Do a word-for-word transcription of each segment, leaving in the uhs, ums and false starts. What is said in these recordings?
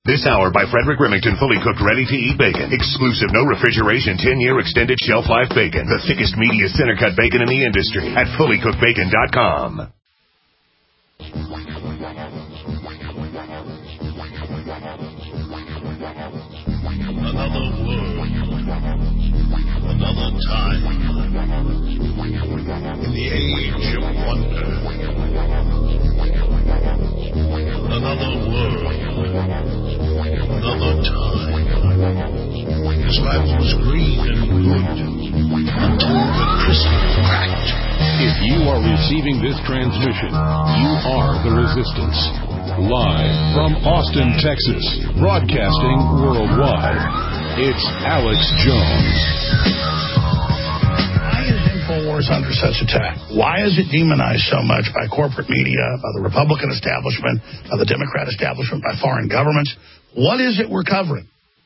This hour by Frederick Remington, fully cooked, ready-to-eat bacon. Exclusive, no refrigeration, ten-year extended shelf life bacon. The thickest, meatiest, center-cut bacon in the industry at fully cooked bacon dot com. Another world, another time, in the age of wonder. Another world, another time. His life was green and good until the Christmas cracked. If you are receiving this transmission, you are the Resistance. Live from Austin, Texas, broadcasting worldwide, it's Alex Jones. Why is InfoWars under such attack? Why is it demonized so much by corporate media, by the Republican establishment, by the Democrat establishment, by foreign governments? What is it we're covering?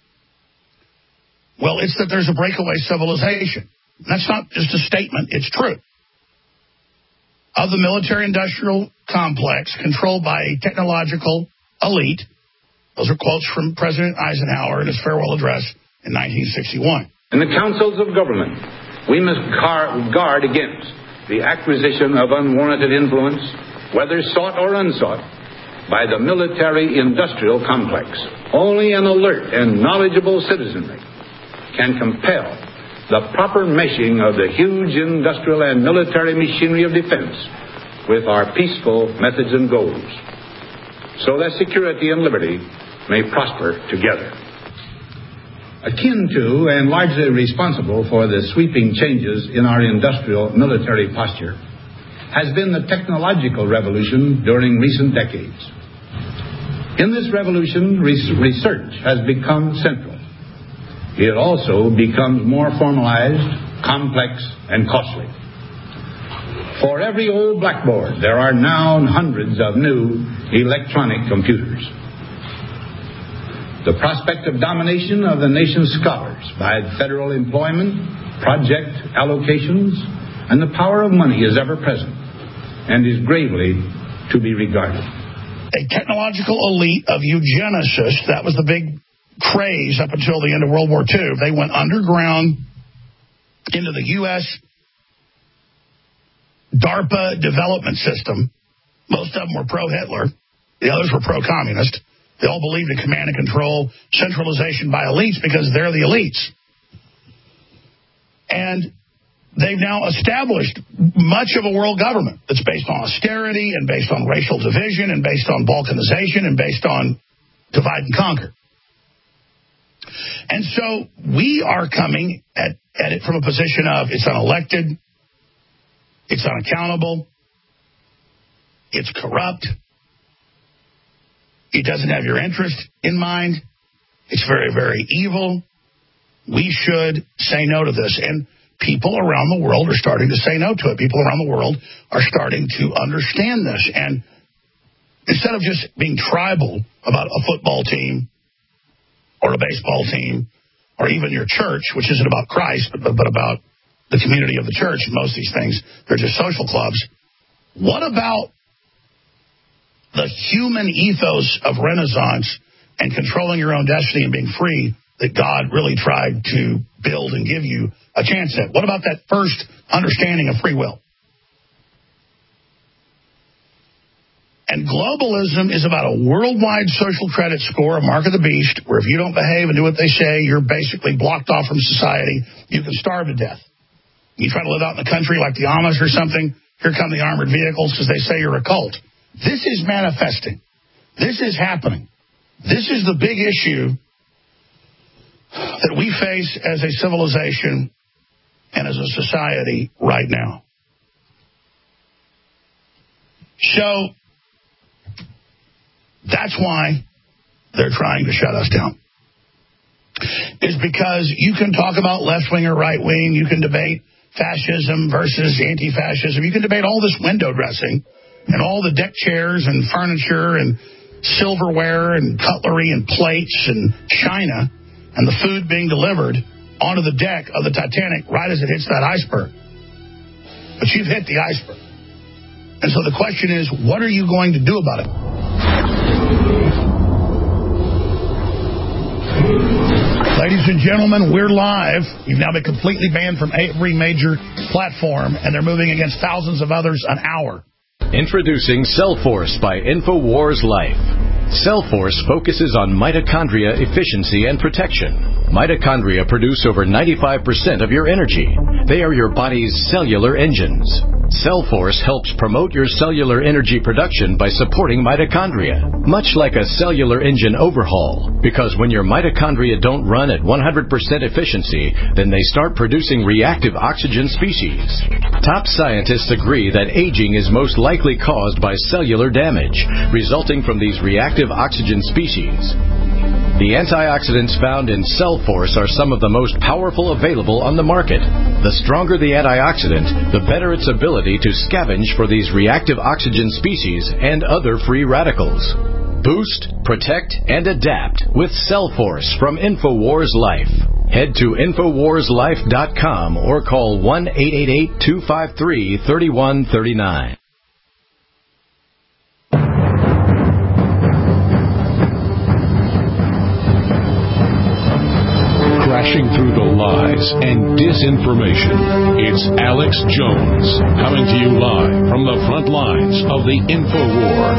Well, it's that there's a breakaway civilization. That's not just a statement, it's true. Of the military-industrial complex controlled by a technological elite. Those are quotes from President Eisenhower in his farewell address in nineteen sixty-one. In the councils of government, we must guard against the acquisition of unwarranted influence, whether sought or unsought, by the military-industrial complex. Only an alert and knowledgeable citizenry can compel the proper meshing of the huge industrial and military machinery of defense with our peaceful methods and goals, so that security and liberty may prosper together. Akin to and largely responsible for the sweeping changes in our industrial military posture has been the technological revolution during recent decades. In this revolution, research has become central. It also becomes more formalized, complex, and costly. For every old blackboard, there are now hundreds of new electronic computers. The prospect of domination of the nation's scholars by federal employment, project allocations, and the power of money is ever present and is gravely to be regarded. A technological elite of eugenicists, that was the big craze up until the end of World War Two. They went underground into the U S DARPA development system. Most of them were pro-Hitler. The others were pro-communist. They all believed in command and control, centralization by elites because they're the elites. And they've now established much of a world government that's based on austerity and based on racial division and based on balkanization and based on divide and conquer. And so we are coming at, at it from a position of it's unelected, it's unaccountable, it's corrupt, it doesn't have your interest in mind, it's very, very evil. We should say no to this. And people around the world are starting to say no to it. People around the world are starting to understand this. And instead of just being tribal about a football team or a baseball team, or even your church, which isn't about Christ, but, but about the community of the church. Most of these things, they're just social clubs. What about the human ethos of Renaissance and controlling your own destiny and being free that God really tried to build and give you a chance at? What about that first understanding of free will? And globalism is about a worldwide social credit score, a mark of the beast, where if you don't behave and do what they say, you're basically blocked off from society. You can starve to death. You try to live out in the country like the Amish or something, here come the armored vehicles because they say you're a cult. This is manifesting. This is happening. This is the big issue that we face as a civilization and as a society right now. So that's why they're trying to shut us down. Is because you can talk about left-wing or right-wing, you can debate fascism versus anti-fascism, you can debate all this window dressing and all the deck chairs and furniture and silverware and cutlery and plates and china and the food being delivered onto the deck of the Titanic right as it hits that iceberg. But you've hit the iceberg. And so the question is, what are you going to do about it? Ladies and gentlemen, we're live. You've now been completely banned from every major platform, and they're moving against thousands of others an hour. Introducing Cellforce by InfoWars Life. Cellforce focuses on mitochondria efficiency and protection. Mitochondria produce over ninety-five percent of your energy. They are your body's cellular engines. Cellforce helps promote your cellular energy production by supporting mitochondria, much like a cellular engine overhaul, because when your mitochondria don't run at one hundred percent efficiency, then they start producing reactive oxygen species. Top scientists agree that aging is most likely caused by cellular damage, resulting from these reactive oxygen species. The antioxidants found in Cellforce are some of the most powerful available on the market. The stronger the antioxidant, the better its ability to scavenge for these reactive oxygen species and other free radicals. Boost, protect, and adapt with Cellforce from InfoWars Life. Head to Infowars Life dot com or call one eight eight eight, two five three, three one three nine. Crashing through the lies and disinformation, it's Alex Jones, coming to you live from the front lines of the InfoWar.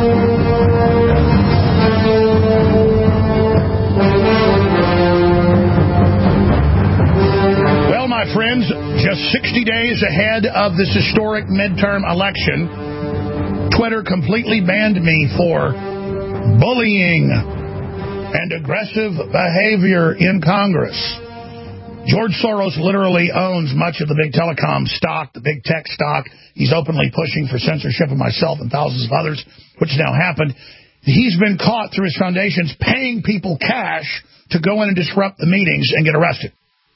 Well, my friends, just sixty days ahead of this historic midterm election, Twitter completely banned me for bullying and aggressive behavior in Congress. George Soros literally owns much of the big telecom stock, the big tech stock. He's openly pushing for censorship of myself and thousands of others, which now happened. He's been caught through his foundations paying people cash to go in and disrupt the meetings and get arrested.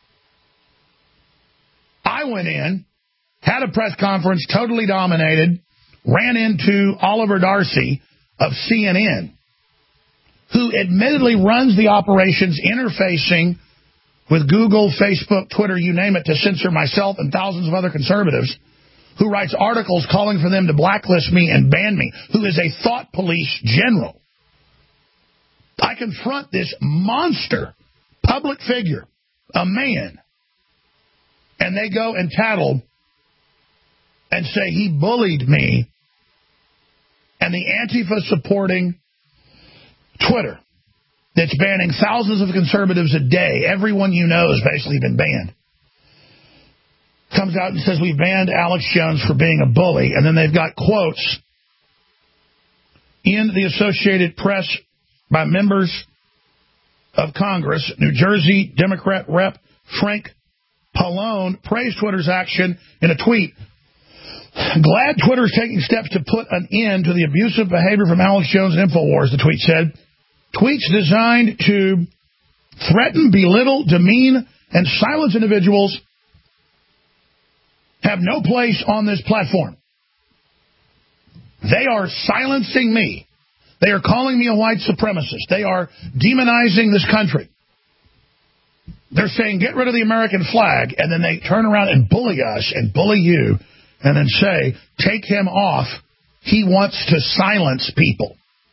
I went in, had a press conference, totally dominated, ran into Oliver Darcy of C N N, who admittedly runs the operations interfacing with Google, Facebook, Twitter, you name it, to censor myself and thousands of other conservatives, who writes articles calling for them to blacklist me and ban me, who is a thought police general. I confront this monster public figure, a man, and they go and tattle and say he bullied me, and the Antifa supporting Twitter that's banning thousands of conservatives a day, everyone you know has basically been banned, comes out and says we've banned Alex Jones for being a bully, and then they've got quotes in the Associated Press by members of Congress. New Jersey Democrat Rep Frank Pallone praised Twitter's action in a tweet. Glad Twitter's taking steps to put an end to the abusive behavior from Alex Jones and InfoWars, the tweet said. Tweets designed to threaten, belittle, demean, and silence individuals have no place on this platform. They are silencing me. They are calling me a white supremacist. They are demonizing this country. They're saying, get rid of the American flag, and then they turn around and bully us and bully you, and then say, take him off. He wants to silence people.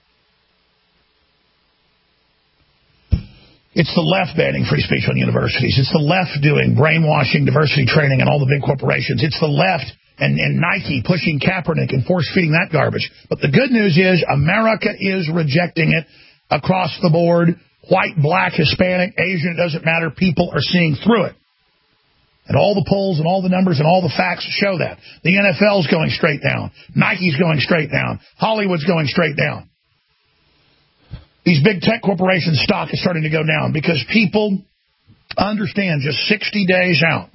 It's the left banning free speech on universities. It's the left doing brainwashing, diversity training, and all the big corporations. It's the left and, and Nike pushing Kaepernick and force-feeding that garbage. But the good news is America is rejecting it across the board. White, black, Hispanic, Asian, it doesn't matter. People are seeing through it. And all the polls and all the numbers and all the facts show that. The N F L's going straight down. Nike's going straight down. Hollywood's going straight down. These big tech corporations' stock is starting to go down because people understand just sixty days out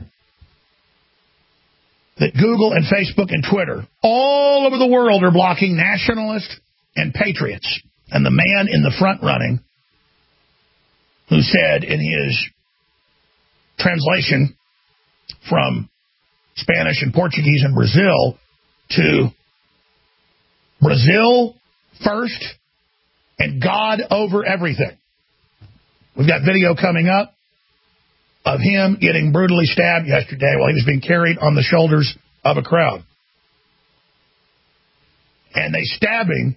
that Google and Facebook and Twitter all over the world are blocking nationalists and patriots. And the man in the front running who said in his translation from Spanish and Portuguese and Brazil to Brazil first and God over everything. We've got video coming up of him getting brutally stabbed yesterday while he was being carried on the shoulders of a crowd. And they stab him.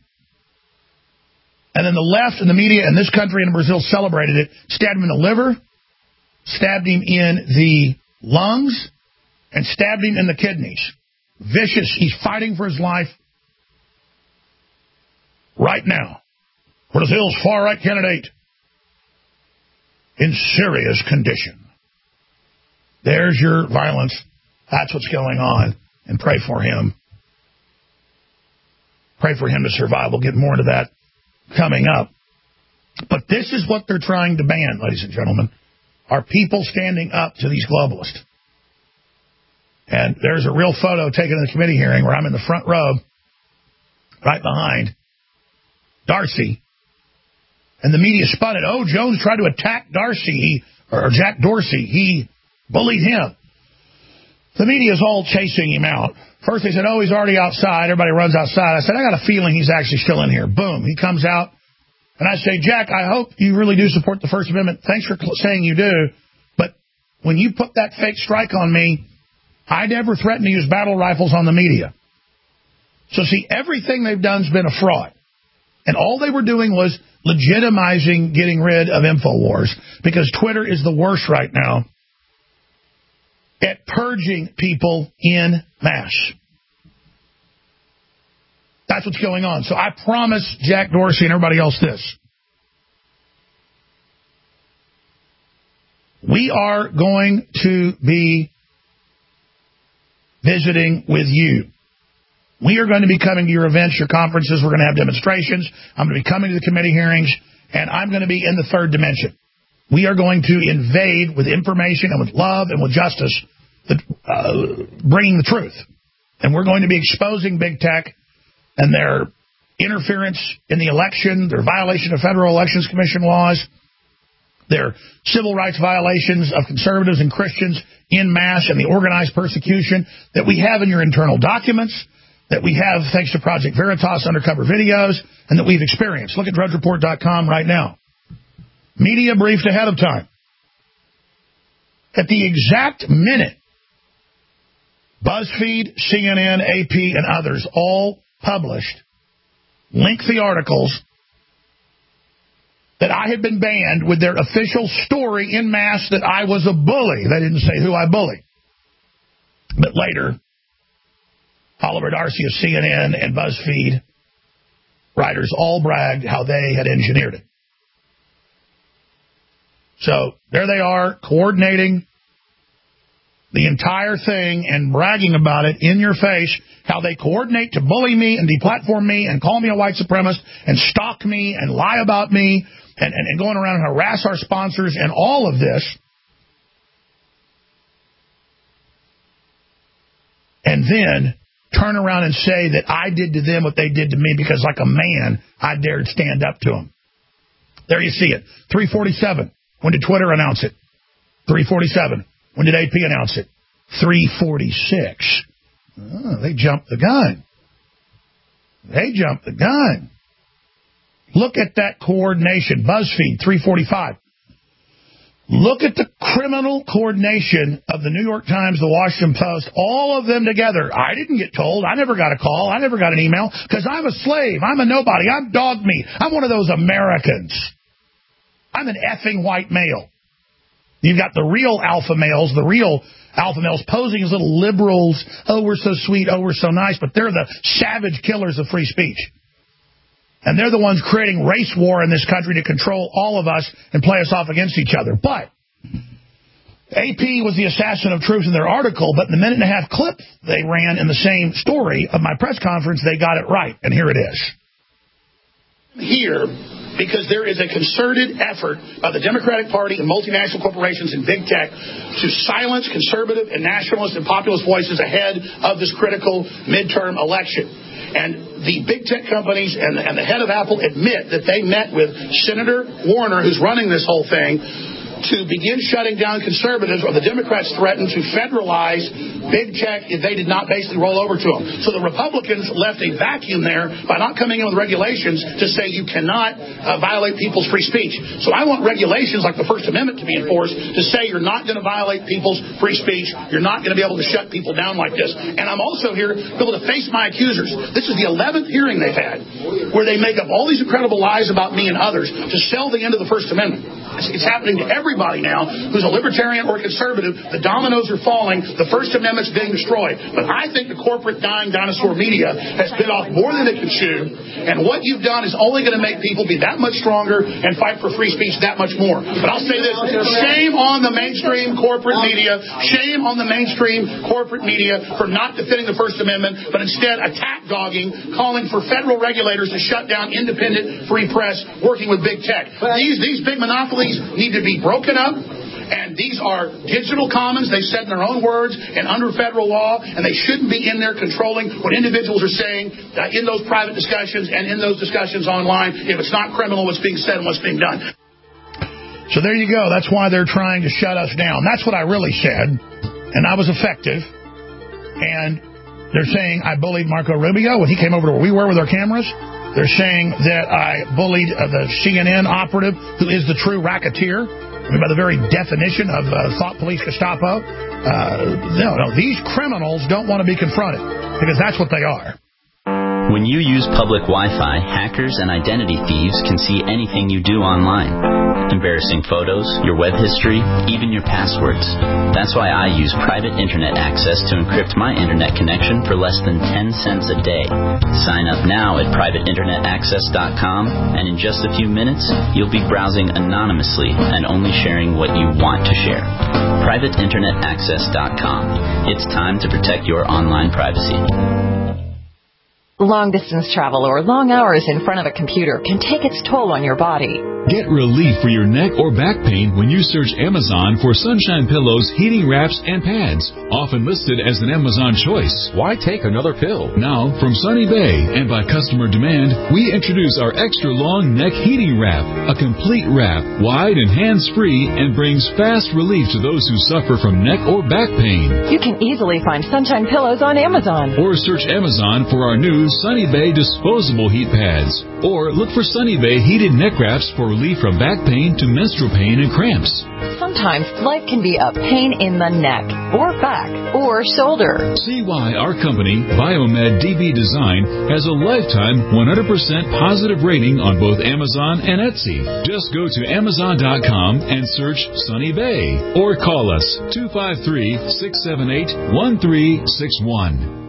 And then the left and the media in this country and in Brazil celebrated it, stabbed him in the liver, stabbed him in the lungs, and stabbed him in the kidneys. Vicious. He's fighting for his life right now. Curtis Hill's far-right candidate in serious condition. There's your violence. That's what's going on. And pray for him. Pray for him to survive. We'll get more into that coming up. But this is what they're trying to ban, ladies and gentlemen, are people standing up to these globalists. And there's a real photo taken in the committee hearing where I'm in the front row, right behind Darcy. And the media spun it. Oh, Jones tried to attack Darcy, he, or Jack Dorsey. He bullied him. The media is all chasing him out. First they said, oh, he's already outside. Everybody runs outside. I said, I got a feeling he's actually still in here. Boom. He comes out. And I say, Jack, I hope you really do support the First Amendment. Thanks for saying you do. But when you put that fake strike on me, I never threatened to use battle rifles on the media. So, see, everything they've done has been a fraud. And all they were doing was legitimizing getting rid of InfoWars, because Twitter is the worst right now at purging people in mass. That's what's going on. So I promise Jack Dorsey and everybody else this. We are going to be visiting with you. We are going to be coming to your events, your conferences. We're going to have demonstrations. I'm going to be coming to the committee hearings, and I'm going to be in the third dimension. We are going to invade with information and with love and with justice, the, uh, bringing the truth. And we're going to be exposing big tech and their interference in the election, their violation of Federal Elections Commission laws, their civil rights violations of conservatives and Christians in mass, and the organized persecution that we have in your internal documents, that we have thanks to Project Veritas undercover videos, and that we've experienced. Look at drudge report dot com right now. Media briefed ahead of time. At the exact minute, BuzzFeed, C N N, A P, and others all published lengthy articles that I had been banned with their official story in mass that I was a bully. They didn't say who I bullied. But later, Oliver Darcy of C N N and BuzzFeed writers all bragged how they had engineered it. So there they are, coordinating the entire thing and bragging about it in your face, how they coordinate to bully me and deplatform me and call me a white supremacist and stalk me and lie about me and, and, and going around and harass our sponsors and all of this. And then turn around and say that I did to them what they did to me because, like a man, I dared stand up to them. There you see it. three forty-seven. When did Twitter announce it? three forty-seven. When did A P announce it? three forty-six. Oh, they jumped the gun. They jumped the gun. Look at that coordination. BuzzFeed, three forty-five. Look at the criminal coordination of the New York Times, the Washington Post, all of them together. I didn't get told. I never got a call. I never got an email because I'm a slave. I'm a nobody. I'm dog meat. I'm one of those Americans. I'm an effing white male. You've got the real alpha males, the real alpha males posing as little liberals. Oh, we're so sweet. Oh, we're so nice. But they're the savage killers of free speech. And they're the ones creating race war in this country to control all of us and play us off against each other. But A P was the assassin of truth in their article, but in the minute and a half clip they ran in the same story of my press conference, they got it right. And here it is. Here, because there is a concerted effort by the Democratic Party and multinational corporations and big tech to silence conservative and nationalist and populist voices ahead of this critical midterm election. And the big tech companies and, and the head of Apple admit that they met with Senator Warner, who's running this whole thing, to begin shutting down conservatives, or the Democrats threatened to federalize big tech if they did not basically roll over to them. So the Republicans left a vacuum there by not coming in with regulations to say you cannot uh, violate people's free speech. So I want regulations like the First Amendment to be enforced to say you're not going to violate people's free speech. You're not going to be able to shut people down like this. And I'm also here to be able to face my accusers. This is the eleventh hearing they've had where they make up all these incredible lies about me and others to sell the end of the First Amendment. It's, it's happening to every everybody now who's a libertarian or conservative, the dominoes are falling, the First Amendment's being destroyed. But I think the corporate dying dinosaur media has bit off more than it can chew, and what you've done is only going to make people be that much stronger and fight for free speech that much more. But I'll say this, shame on the mainstream corporate media, shame on the mainstream corporate media for not defending the First Amendment, but instead attack dogging, calling for federal regulators to shut down independent free press working with big tech. These, these big monopolies need to be broken up. And these are digital commons, they said in their own words, and under federal law, and they shouldn't be in there controlling what individuals are saying uh, in those private discussions and in those discussions online if it's not criminal what's being said and what's being done. So there you go. That's why they're trying to shut us down. That's what I really said, and I was effective. And they're saying I bullied Marco Rubio when he came over to where we were with our cameras. They're saying that I bullied uh, the C N N operative who is the true racketeer. I mean, by the very definition of uh, thought police Gestapo. Uh, no, no, these criminals don't want to be confronted because that's what they are. When you use public Wi-Fi, hackers and identity thieves can see anything you do online. Embarrassing photos, your web history, even your passwords. That's why I use private internet access to encrypt my internet connection for less than ten cents a day. Sign up now at private internet access dot com, and in just a few minutes, you'll be browsing anonymously and only sharing what you want to share. private internet access dot com. It's time to protect your online privacy. Long-distance travel or long hours in front of a computer can take its toll on your body. Get relief for your neck or back pain when you search Amazon for Sunshine Pillows, heating wraps, and pads, often listed as an Amazon choice. Why take another pill? Now, from Sunny Bay and by customer demand, we introduce our extra-long neck heating wrap, a complete wrap, wide and hands-free, and brings fast relief to those who suffer from neck or back pain. You can easily find Sunshine Pillows on Amazon. Or search Amazon for our new Sunny Bay disposable heat pads. Or look for Sunny Bay heated neck wraps for relief from back pain to menstrual pain and cramps. Sometimes life can be a pain in the neck, or back, or shoulder. See why our company, Biomed D B Design, has a lifetime one hundred percent positive rating on both Amazon and Etsy. Just go to amazon dot com and search Sunny Bay, or call us two five three, six seven eight, one three six one.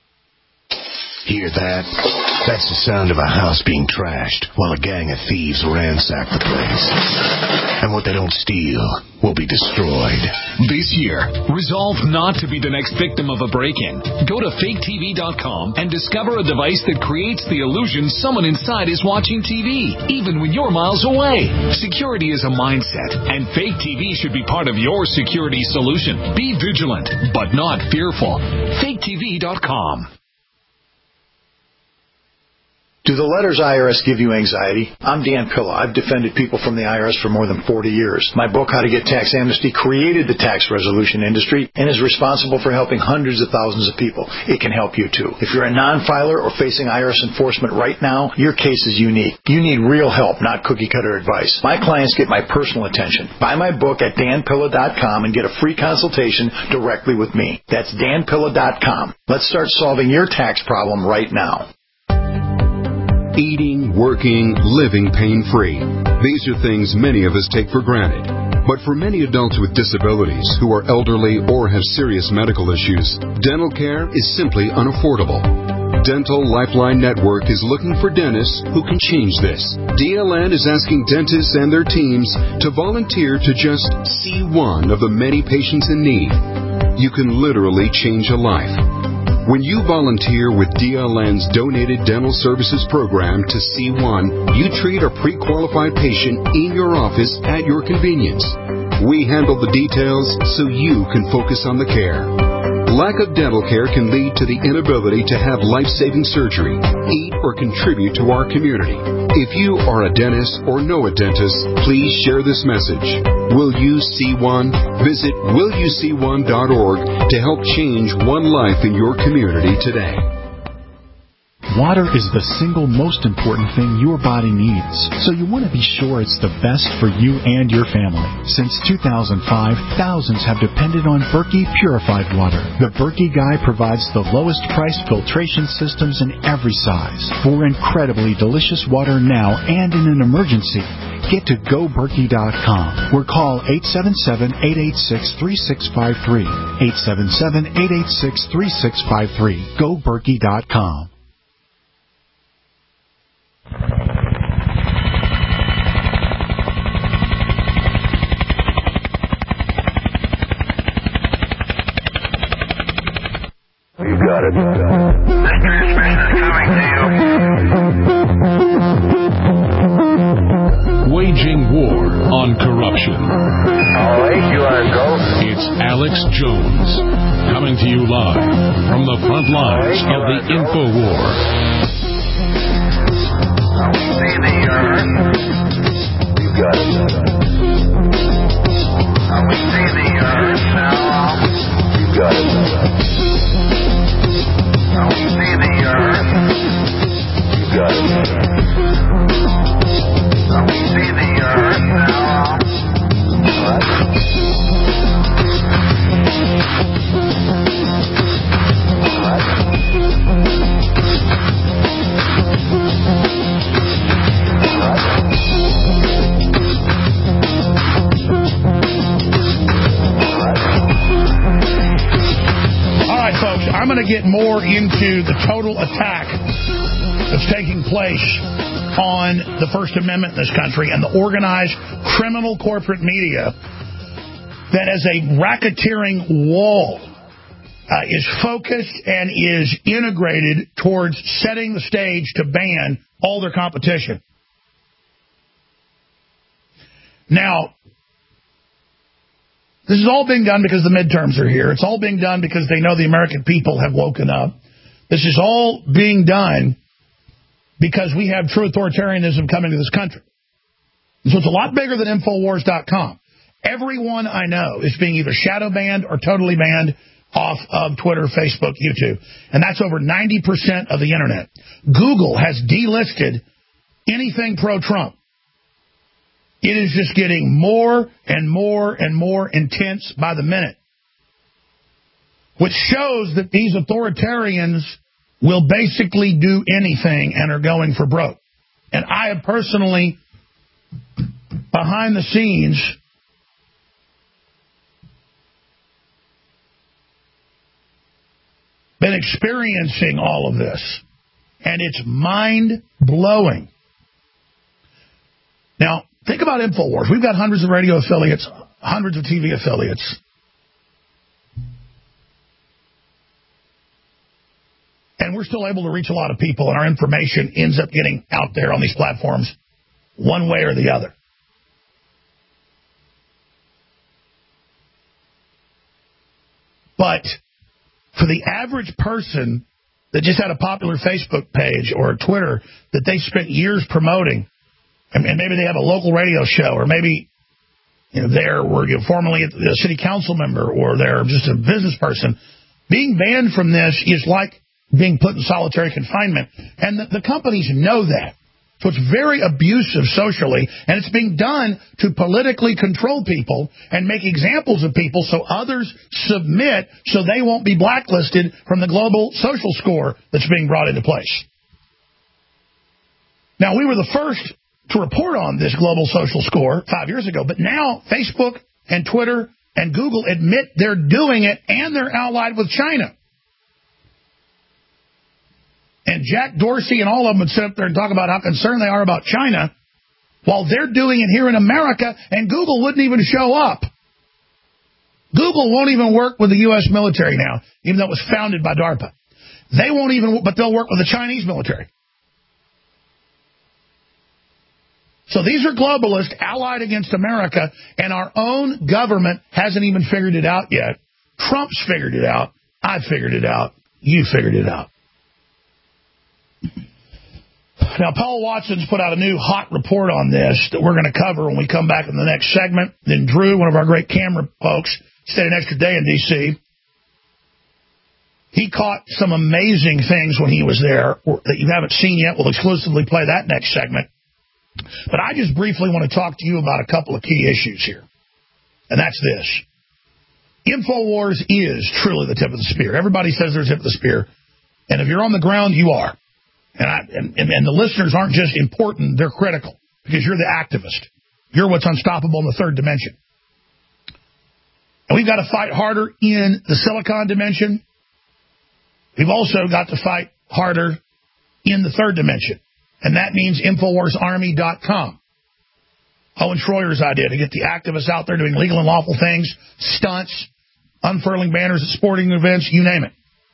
Hear that? That's the sound of a house being trashed while a gang of thieves ransack the place. And what they don't steal will be destroyed. This year, resolve not to be the next victim of a break-in. Go to fake T V dot com and discover a device that creates the illusion someone inside is watching T V, even when you're miles away. Security is a mindset, and Fake T V should be part of your security solution. Be vigilant, but not fearful. fake T V dot com. Do the letters I R S give you anxiety? I'm Dan Pilla. I've defended people from the I R S for more than forty years. My book, How to Get Tax Amnesty, created the tax resolution industry and is responsible for helping hundreds of thousands of people. It can help you, too. If you're a non-filer or facing I R S enforcement right now, your case is unique. You need real help, not cookie-cutter advice. My clients get my personal attention. Buy my book at dan pilla dot com and get a free consultation directly with me. That's dan pilla dot com. Let's start solving your tax problem right now. Eating, working, living pain-free. These are things many of us take for granted. But for many adults with disabilities who are elderly or have serious medical issues, dental care is simply unaffordable. Dental Lifeline Network is looking for dentists who can change this. D L N is asking dentists and their teams to volunteer to just see one of the many patients in need. You can literally change a life. When you volunteer with D L N's Donated Dental Services Program to C one, you treat a pre-qualified patient in your office at your convenience. We handle the details so you can focus on the care. Lack of dental care can lead to the inability to have life-saving surgery, eat, or contribute to our community. If you are a dentist or know a dentist, please share this message. Will you see one? Visit will you see one dot org to help change one life in your community today. Water is the single most important thing your body needs, so you want to be sure it's the best for you and your family. Since two thousand five, thousands have depended on Berkey purified water. The Berkey Guy provides the lowest price filtration systems in every size for incredibly delicious water now and in an emergency. Get to go berkey dot com or call eight seven seven, eight eight six, three six five three. eight seven seven, eight eight six, three six five three. go berkey dot com. You got it. This transmission is coming to you. Waging war on corruption. All right, you are go. It's Alex Jones, coming to you live from the front lines of the info war. Now we see the earth. You got it. Now we see the earth now. You got it. Now we see the earth. You got it. Now we see the earth now. All right. All right. All right, folks, I'm going to get more into the total attack that's taking place on the First Amendment in this country and the organized criminal corporate media that as a racketeering wall uh, is focused and is integrated towards setting the stage to ban all their competition. Now, this is all being done because the midterms are here. It's all being done because they know the American people have woken up. This is all being done because we have true authoritarianism coming to this country. And so it's a lot bigger than Infowars dot com. Everyone I know is being either shadow banned or totally banned off of Twitter, Facebook, YouTube. And that's over ninety percent of the Internet. Google has delisted anything pro-Trump. It is just getting more and more and more intense by the minute, which shows that these authoritarians will basically do anything and are going for broke. And I have personally, behind the scenes, been experiencing all of this, and it's mind-blowing. Now, think about InfoWars. We've got hundreds of radio affiliates, hundreds of T V affiliates. And we're still able to reach a lot of people, and our information ends up getting out there on these platforms one way or the other. But for the average person that just had a popular Facebook page or a Twitter that they spent years promoting, and maybe they have a local radio show, or maybe you know, they're were you know, formerly a city council member, or they're just a business person, being banned from this is like being put in solitary confinement. And the, the companies know that. So it's very abusive socially, and it's being done to politically control people and make examples of people so others submit so they won't be blacklisted from the global social score that's being brought into place. Now, we were the first to report on this global social score five years ago, but now Facebook and Twitter and Google admit they're doing it, and they're allied with China. And Jack Dorsey and all of them would sit up there and talk about how concerned they are about China while they're doing it here in America, and Google wouldn't even show up. Google won't even work with the U S military now, even though it was founded by DARPA. They won't even, but they'll work with the Chinese military. So these are globalists allied against America, and our own government hasn't even figured it out yet. Trump's figured it out. I figured it out. You figured it out. Now, Paul Watson's put out a new hot report on this that we're going to cover when we come back in the next segment. Then Drew, one of our great camera folks, stayed an extra day in D C He caught some amazing things when he was there that you haven't seen yet. We'll exclusively play that next segment. But I just briefly want to talk to you about a couple of key issues here. And that's this. InfoWars is truly the tip of the spear. Everybody says they're the tip of the spear. And if you're on the ground, you are. And, I, and, and, and the listeners aren't just important, they're critical. Because you're the activist. You're what's unstoppable in the third dimension. And we've got to fight harder in the silicon dimension. We've also got to fight harder in the third dimension. And that means Infowars Army dot com. Owen Schroyer's idea to get the activists out there doing legal and lawful things, stunts, unfurling banners at sporting events, you name it.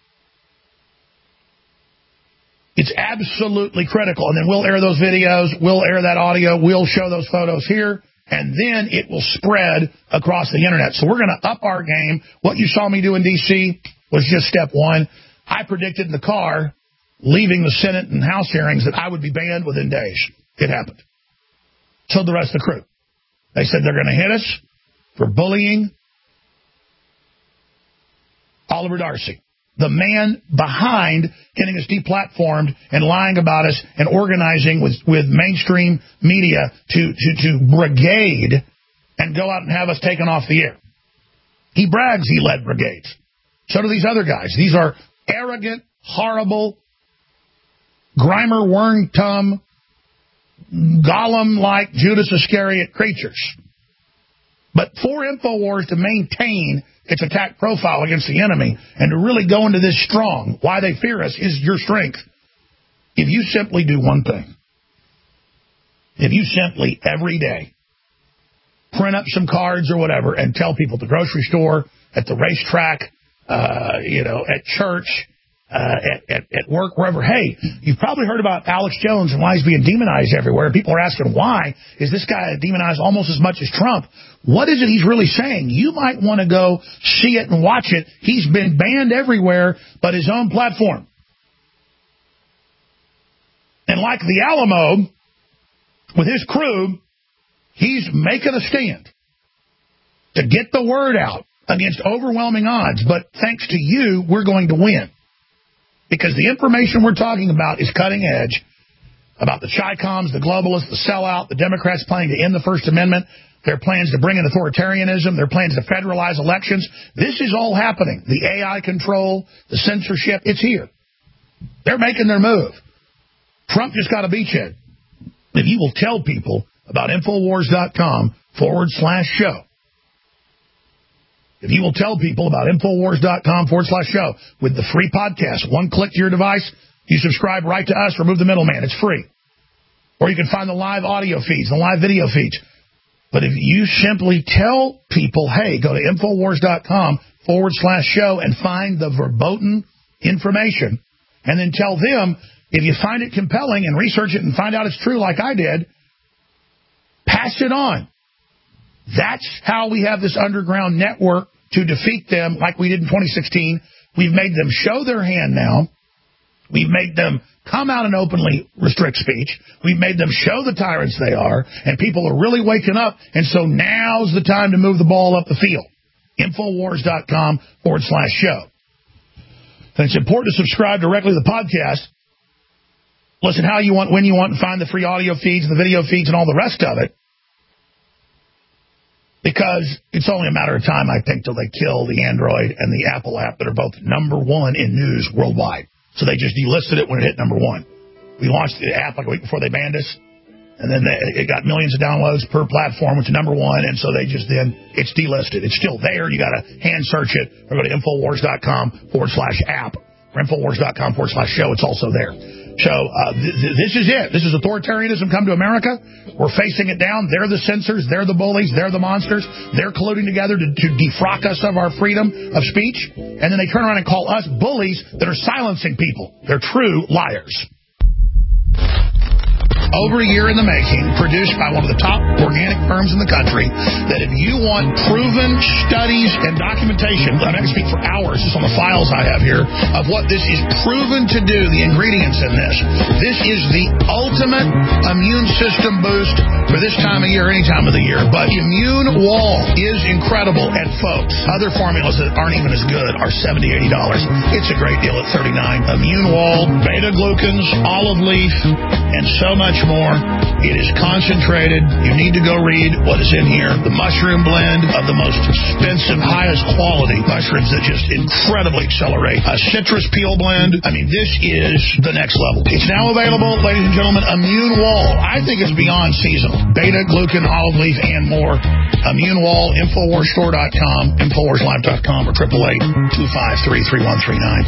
It's absolutely critical. And then we'll air those videos, we'll air that audio, we'll show those photos here, and then it will spread across the internet. So we're going to up our game. What you saw me do in D C was just step one. I predicted in the car, leaving the Senate and House hearings, that I would be banned within days. It happened. So the rest of the crew. They said they're going to hit us for bullying Oliver Darcy, the man behind getting us deplatformed and lying about us and organizing with, with mainstream media to, to, to brigade and go out and have us taken off the air. He brags he led brigades. So do these other guys. These are arrogant, horrible, Grimer, Wormtongue, Gollum-like Judas Iscariot creatures. But for InfoWars to maintain its attack profile against the enemy and to really go into this strong, why they fear us is your strength. If you simply do one thing, if you simply every day print up some cards or whatever and tell people at the grocery store, at the racetrack, uh, you know, at church, Uh, at, at, at work, wherever, hey, you've probably heard about Alex Jones and why he's being demonized everywhere. People are asking, why is this guy demonized almost as much as Trump? What is it he's really saying? You might want to go see it and watch it. He's been banned everywhere but his own platform. And like the Alamo, with his crew, he's making a stand to get the word out against overwhelming odds. But thanks to you, we're going to win. Because the information we're talking about is cutting edge, about the Chi-Coms, the globalists, the sellout, the Democrats planning to end the First Amendment, their plans to bring in authoritarianism, their plans to federalize elections. This is all happening. The A I control, the censorship, it's here. They're making their move. Trump just got a beachhead. If you will tell people about Infowars.com forward slash show, if you will tell people about Infowars.com forward slash show with the free podcast, one click to your device, you subscribe right to us, remove the middleman. It's free. Or you can find the live audio feeds, the live video feeds. But if you simply tell people, hey, go to Infowars.com forward slash show and find the verboten information, and then tell them, if you find it compelling and research it and find out it's true like I did, pass it on. That's how we have this underground network to defeat them like we did in twenty sixteen. We've made them show their hand now. We've made them come out and openly restrict speech. We've made them show the tyrants they are, and people are really waking up, and so now's the time to move the ball up the field. Infowars.com forward slash show. And it's important to subscribe directly to the podcast. Listen how you want, when you want, and find the free audio feeds and the video feeds and all the rest of it. Because it's only a matter of time, I think, till they kill the Android and the Apple app that are both number one in news worldwide. So they just delisted it when it hit number one. We launched the app like a week before they banned us, and then they, it got millions of downloads per platform, which is number one, and so they just then, it's delisted. It's still there. You got to hand search it, or go to Infowars.com forward slash app, or Infowars.com forward slash show. It's also there. So uh, th- th- this is it. This is authoritarianism come to America. We're facing it down. They're the censors. They're the bullies. They're the monsters. They're colluding together to, to defrock us of our freedom of speech. And then they turn around and call us bullies that are silencing people. They're true liars. over a year in the making, produced by one of the top organic firms in the country, that if you want proven studies and documentation, I can speak for hours just on the files I have here, of what this is proven to do, the ingredients in this. This is the ultimate immune system boost for this time of year, any time of the year. But Immune Wall is incredible. And folks, other formulas that aren't even as good are seventy dollars, eighty dollars. It's a great deal at thirty-nine dollars. Immune Wall, beta-glucans, olive leaf, and so much more. It is concentrated. You need to go read what is in here. The mushroom blend of the most expensive, highest quality mushrooms that just incredibly accelerate. A citrus peel blend. I mean, this is the next level. It's now available, ladies and gentlemen. Immune Wall. I think it's beyond seasonal. Beta-glucan, olive leaf, and more. Immune Wall, Infowars Store dot com, Infowars Live dot com, or eight eight eight, two five three, three one three nine.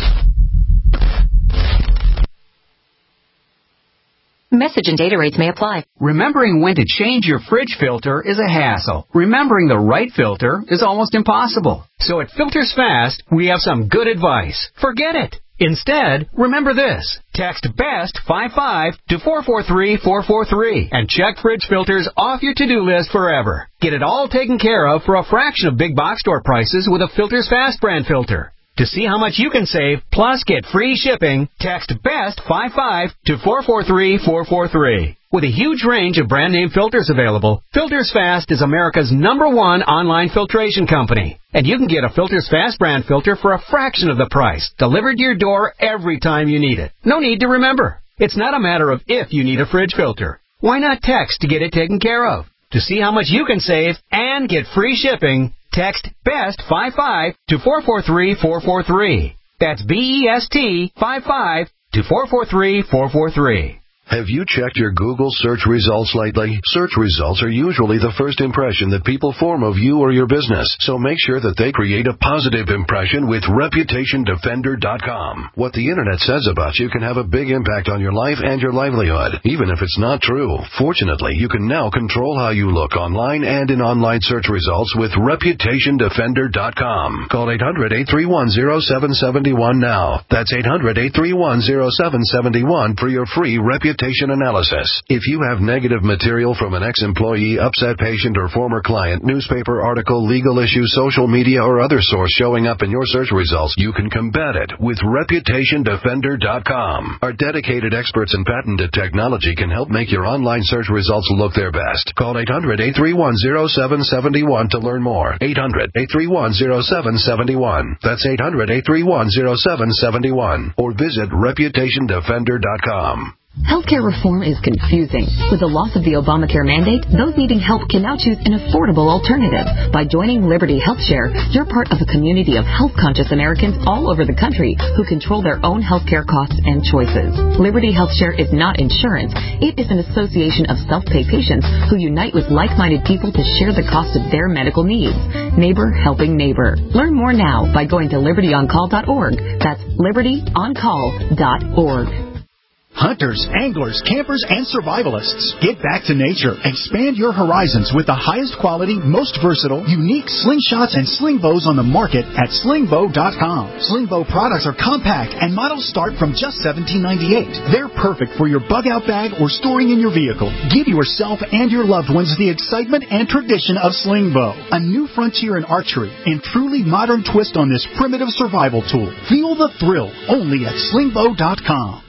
Message and data rates may apply. Remembering when to change your fridge filter is a hassle. Remembering the right filter is almost impossible. So at Filters Fast, we have some good advice. Forget it. Instead, remember this. Text BEST fifty-five to four four three, four four three and check fridge filters off your to-do list forever. Get it all taken care of for a fraction of big box store prices with a Filters Fast brand filter. To see how much you can save, plus get free shipping, text BEST fifty-five to four four three, four four three. With a huge range of brand name filters available, Filters Fast is America's number one online filtration company. And you can get a Filters Fast brand filter for a fraction of the price, delivered to your door every time you need it. No need to remember. It's not a matter of if you need a fridge filter. Why not text to get it taken care of? To see how much you can save and get free shipping, text BEST fifty-five to four four three, four four three. That's B E S T fifty-five to four four three, four four three. Have you checked your Google search results lately? Search results are usually the first impression that people form of you or your business, so make sure that they create a positive impression with Reputation Defender dot com. What the Internet says about you can have a big impact on your life and your livelihood, even if it's not true. Fortunately, you can now control how you look online and in online search results with Reputation Defender dot com. Call eight hundred, eight three one, zero seven seven one now. That's eight hundred, eight three one, zero seven seven one for your free Reputation analysis. If you have negative material from an ex-employee, upset patient, or former client, newspaper article, legal issue, social media, or other source showing up in your search results, you can combat it with Reputation Defender dot com. Our dedicated experts in patented technology can help make your online search results look their best. Call eight hundred, eight three one, zero seven seven one to learn more. eight hundred, eight three one, zero seven seven one. That's eight hundred, eight three one, zero seven seven one. Or visit Reputation Defender dot com. Healthcare reform is confusing. With the loss of the Obamacare mandate, those needing help can now choose an affordable alternative. By joining Liberty HealthShare, you're part of a community of health-conscious Americans all over the country who control their own healthcare costs and choices. Liberty HealthShare is not insurance. It is an association of self-pay patients who unite with like-minded people to share the cost of their medical needs. Neighbor helping neighbor. Learn more now by going to liberty on call dot org. That's liberty on call dot org. Hunters, anglers, campers, and survivalists, get back to nature. Expand your horizons with the highest quality, most versatile, unique slingshots and sling bows on the market at sling bow dot com. Sling bow products are compact and models start from just seventeen ninety-eight. They're perfect for your bug out bag or storing in your vehicle. Give yourself and your loved ones the excitement and tradition of sling bow, a new frontier in archery and truly modern twist on this primitive survival tool. Feel the thrill only at sling bow dot com.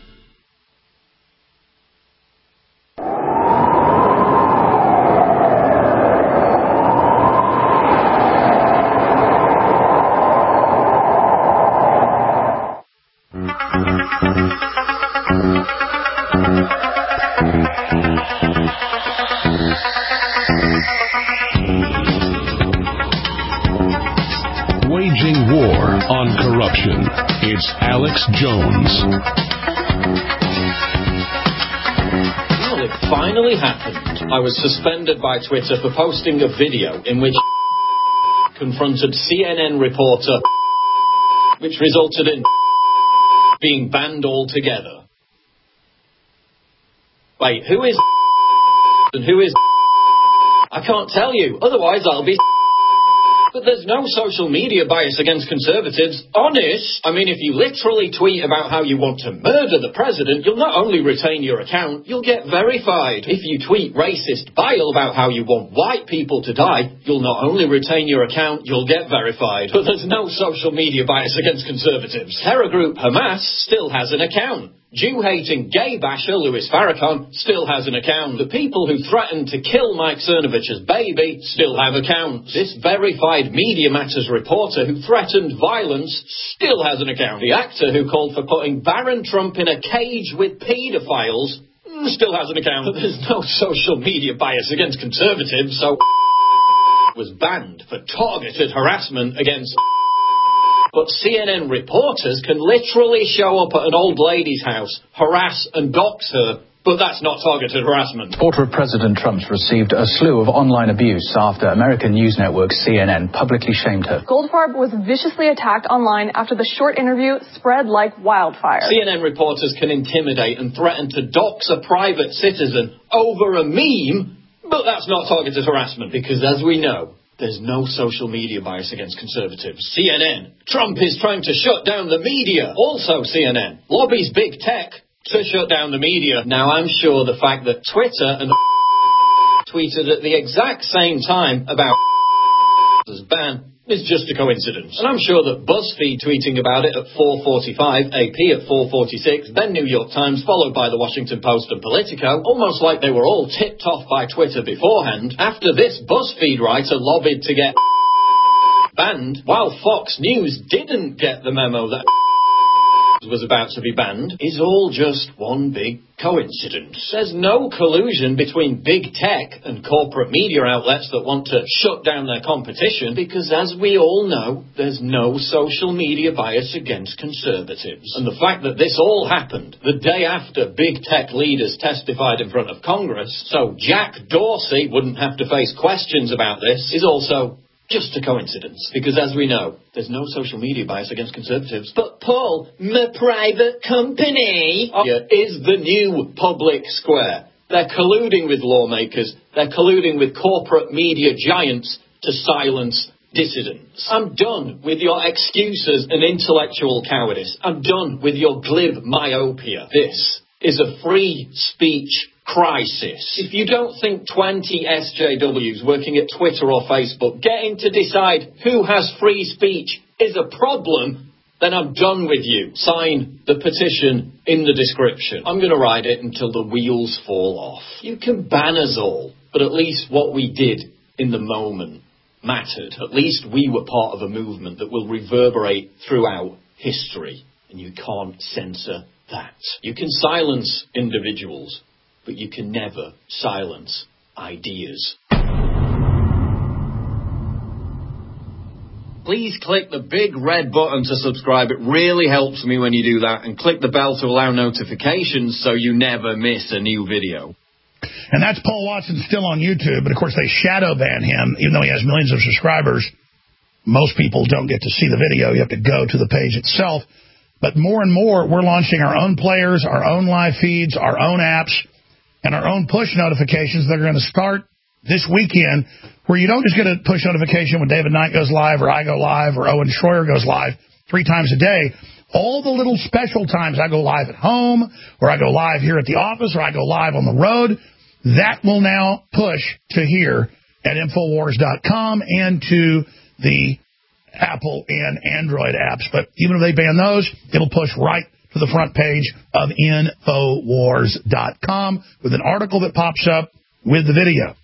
Waging war on corruption. It's Alex Jones. Well, it finally happened. I was suspended by Twitter for posting a video in which confronted C N N reporter, which resulted in being banned altogether. Wait, who is and who is I can't tell you, otherwise I'll be But there's no social media bias against conservatives. Honest. I mean, if you literally tweet about how you want to murder the president, you'll not only retain your account, you'll get verified. If you tweet racist bile about how you want white people to die, you'll not only retain your account, you'll get verified. But there's no social media bias against conservatives. Terror group Hamas still has an account. Jew-hating gay basher Louis Farrakhan still has an account. The people who threatened to kill Mike Cernovich's baby still have accounts. This verified Media Matters reporter who threatened violence still has an account. The actor who called for putting Barron Trump in a cage with paedophiles still has an account. But there's no social media bias against conservatives, so was banned for targeted harassment against. But C N N reporters can literally show up at an old lady's house, harass and dox her, but that's not targeted harassment. Supporter of President Trump's received a slew of online abuse after American news network C N N publicly shamed her. Goldfarb was viciously attacked online after the short interview spread like wildfire. C N N reporters can intimidate and threaten to dox a private citizen over a meme, but that's not targeted harassment because, as we know, there's no social media bias against conservatives. C N N. Trump is trying to shut down the media. Also C N N. Lobbies big tech to shut down the media. Now, I'm sure the fact that Twitter and tweeted at the exact same time about this ban is just a coincidence. And I'm sure that BuzzFeed tweeting about it at four forty-five, A P at four forty-six, then New York Times, followed by the Washington Post and Politico, almost like they were all tipped off by Twitter beforehand. After this BuzzFeed writer lobbied to get banned, while Fox News didn't get the memo that was about to be banned, is all just one big coincidence. There's no collusion between big tech and corporate media outlets that want to shut down their competition because, as we all know, there's no social media bias against conservatives. And the fact that this all happened the day after big tech leaders testified in front of Congress, so Jack Dorsey wouldn't have to face questions about this, is also just a coincidence, because as we know, there's no social media bias against conservatives. But Paul, my private company is the new public square. They're colluding with lawmakers. They're colluding with corporate media giants to silence dissidents. I'm done with your excuses and intellectual cowardice. I'm done with your glib myopia. This is a free speech crisis. If you don't think twenty S J Ws working at Twitter or Facebook getting to decide who has free speech is a problem, then I'm done with you. Sign the petition in the description. I'm going to ride it until the wheels fall off. You can ban us all, but at least what we did in the moment mattered. At least we were part of a movement that will reverberate throughout history, and you can't censor that. You can silence individuals, but you can never silence ideas. Please click the big red button to subscribe. It really helps me when you do that. And click the bell to allow notifications so you never miss a new video. And that's Paul Watson still on YouTube. But, of course, they shadow ban him, even though he has millions of subscribers. Most people don't get to see the video. You have to go to the page itself. But more and more, we're launching our own players, our own live feeds, our own apps, and our own push notifications that are going to start this weekend, where you don't just get a push notification when David Knight goes live or I go live or Owen Schroyer goes live three times a day. All the little special times I go live at home or I go live here at the office or I go live on the road, that will now push to here at Infowars dot com and to the Apple and Android apps. But even if they ban those, it'll push right to the front page of Infowars dot com with an article that pops up with the video.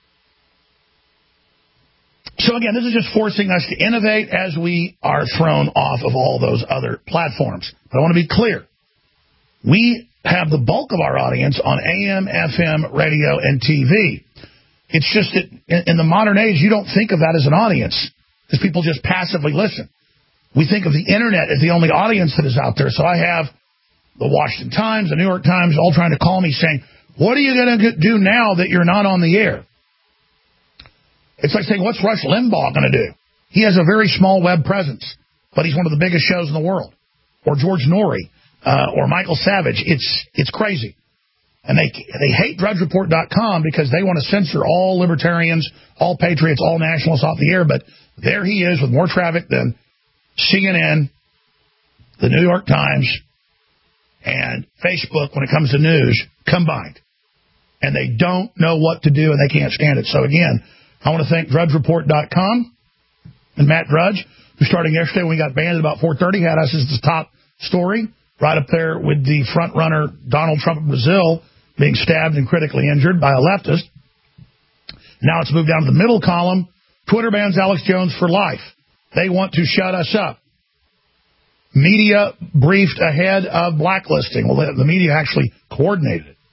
So again, this is just forcing us to innovate as we are thrown off of all those other platforms. But I want to be clear. We have the bulk of our audience on A M, F M, radio, and T V. It's just that in the modern age, you don't think of that as an audience because people just passively listen. We think of the Internet as the only audience that is out there. So I have the Washington Times, the New York Times, all trying to call me saying, what are you going to do now that you're not on the air? It's like saying, what's Rush Limbaugh going to do? He has a very small web presence, but he's one of the biggest shows in the world. Or George Norrie, uh, or Michael Savage. It's it's crazy. And they they hate Drudge Report dot com because they want to censor all libertarians, all patriots, all nationalists off the air. But there he is with more traffic than C N N, the New York Times, and Facebook when it comes to news combined. And they don't know what to do, and they can't stand it. So, again, I want to thank Drudge Report dot com and Matt Drudge, who starting yesterday when we got banned at about four thirty, had us as the top story, right up there with the front runner Donald Trump of Brazil being stabbed and critically injured by a leftist. Now it's moved down to the middle column. Twitter bans Alex Jones for life. They want to shut us up. Media briefed ahead of blacklisting. Well, the media actually coordinated it.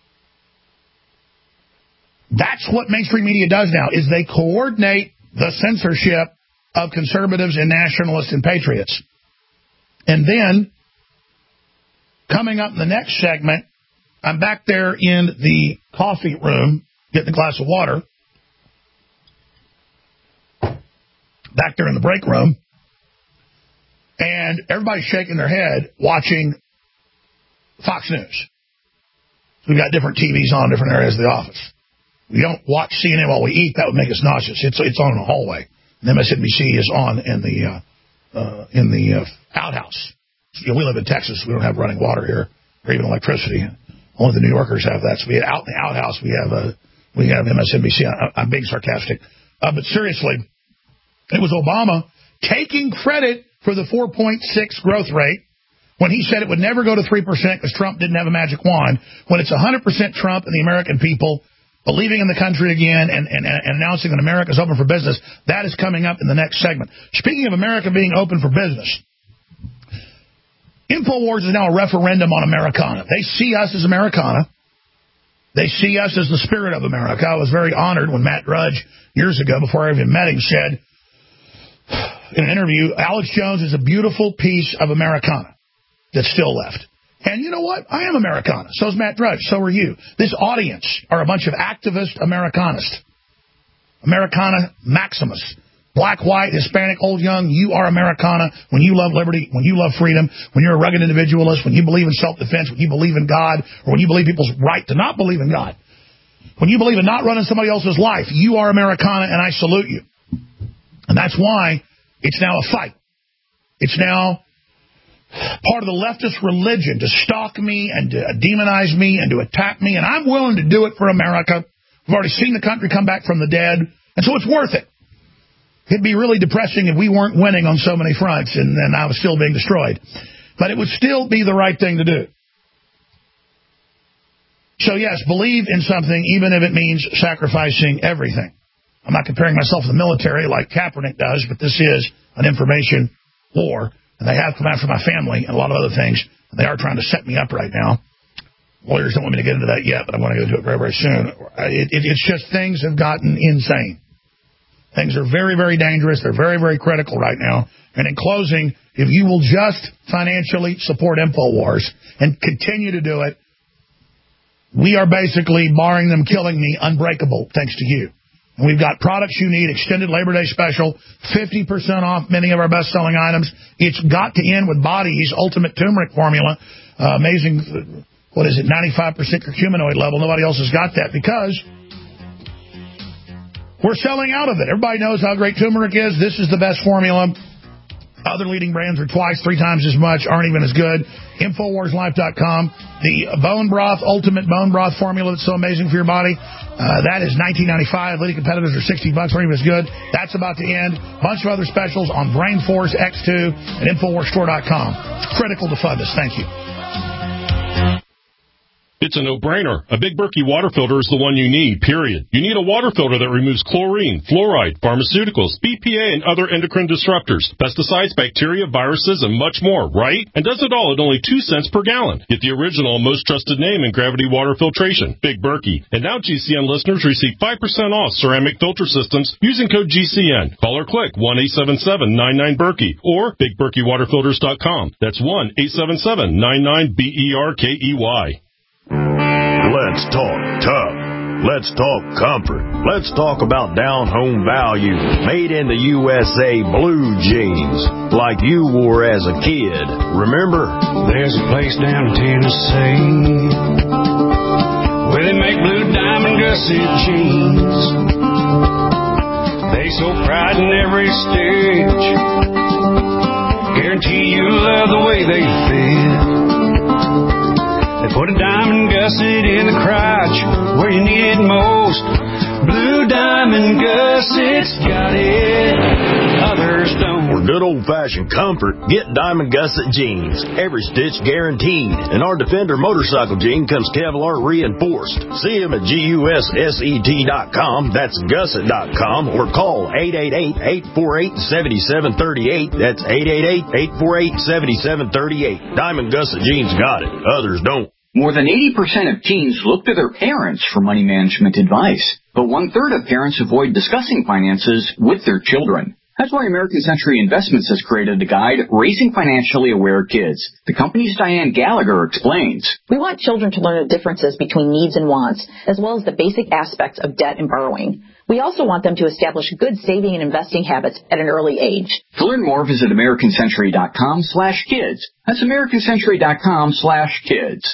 That's what mainstream media does now, is they coordinate the censorship of conservatives and nationalists and patriots. And then, coming up in the next segment, I'm back there in the coffee room, getting a glass of water. Back there in the break room. And everybody's shaking their head watching Fox News. We've got different T Vs on different areas of the office. We don't watch C N N while we eat. That would make us nauseous. It's it's on in the hallway. And M S N B C is on in the uh, uh, in the uh, outhouse. You know, we live in Texas. We don't have running water here or even electricity. Only the New Yorkers have that. So we out in the outhouse, we have a we have M S N B C. I, I'm being sarcastic, uh, but seriously, it was Obama taking credit for the four point six growth rate when he said it would never go to three percent because Trump didn't have a magic wand. When it's one hundred percent Trump and the American people believing in the country again and, and, and announcing that America is open for business, that is coming up in the next segment. Speaking of America being open for business, InfoWars is now a referendum on Americana. They see us as Americana. They see us as the spirit of America. I was very honored when Matt Drudge, years ago, before I even met him, said in an interview, Alex Jones is a beautiful piece of Americana that's still left. And you know what? I am Americana. So is Matt Drudge. So are you. This audience are a bunch of activist Americanists. Americana Maximus. Black, white, Hispanic, old, young, you are Americana when you love liberty, when you love freedom, when you're a rugged individualist, when you believe in self-defense, when you believe in God, or when you believe people's right to not believe in God. When you believe in not running somebody else's life, you are Americana, and I salute you. And that's why it's now a fight. It's now part of the leftist religion to stalk me and to demonize me and to attack me, and I'm willing to do it for America. We've already seen the country come back from the dead, and so it's worth it. It'd be really depressing if we weren't winning on so many fronts and, and I was still being destroyed. But it would still be the right thing to do. So, yes, believe in something, even if it means sacrificing everything. I'm not comparing myself to the military like Kaepernick does, but this is an information war. And they have come after my family and a lot of other things. And they are trying to set me up right now. Lawyers don't want me to get into that yet, but I'm going to go into it very, very soon. It, it, it's just things have gotten insane. Things are very, very dangerous. They're very, very critical right now. And in closing, if you will just financially support InfoWars and continue to do it, we are basically, barring them killing me, unbreakable thanks to you. And we've got products you need, extended Labor Day special, fifty percent off many of our best-selling items. It's got to end with Body's Ultimate Turmeric Formula. Uh, amazing, what is it, ninety-five percent curcuminoid level. Nobody else has got that because we're selling out of it. Everybody knows how great turmeric is. This is the best formula. Other leading brands are twice, three times as much, aren't even as good. Infowars Life dot com. The bone broth, ultimate bone broth formula that's so amazing for your body. Uh, that is nineteen ninety-five. Leading competitors are sixty bucks, aren't even as good. That's about to end. Bunch of other specials on Brain Force X two and Infowars Store dot com. Critical to fund us. Thank you. It's a no-brainer. A Big Berkey water filter is the one you need, period. You need a water filter that removes chlorine, fluoride, pharmaceuticals, B P A, and other endocrine disruptors, pesticides, bacteria, viruses, and much more, right? And does it all at only two cents per gallon. Get the original, most trusted name in gravity water filtration, Big Berkey. And now G C N listeners receive five percent off ceramic filter systems using code G C N. Call or click one eight seven seven nine nine Berkey or Big Berkey Water Filters dot com. That's one eight seven seven nine nine B E R K E Y. Let's talk tough. Let's talk comfort. Let's talk about down-home value. Made in the U S A blue jeans, like you wore as a kid. Remember? There's a place down in Tennessee where they make blue diamond gusset jeans. They so pride in every stitch. Guarantee you love the way they fit. They put a diamond gusset in the crotch where you need it most. Blue diamond gussets got it. Others don't. For good old-fashioned comfort, get Diamond Gusset jeans. Every stitch guaranteed. And our Defender motorcycle jean comes Kevlar reinforced. See them at gusset dot com. That's gusset dot com. Or call eight eight eight, eight four eight, seven seven three eight. That's eight eight eight, eight four eight, seven seven three eight. Diamond Gusset jeans got it. Others don't. More than eighty percent of teens look to their parents for money management advice. But one-third of parents avoid discussing finances with their children. That's why American Century Investments has created the guide, Raising Financially Aware Kids. The company's Diane Gallagher explains. We want children to learn the differences between needs and wants, as well as the basic aspects of debt and borrowing. We also want them to establish good saving and investing habits at an early age. To learn more, visit american century dot com slash kids. That's american century dot com slash kids.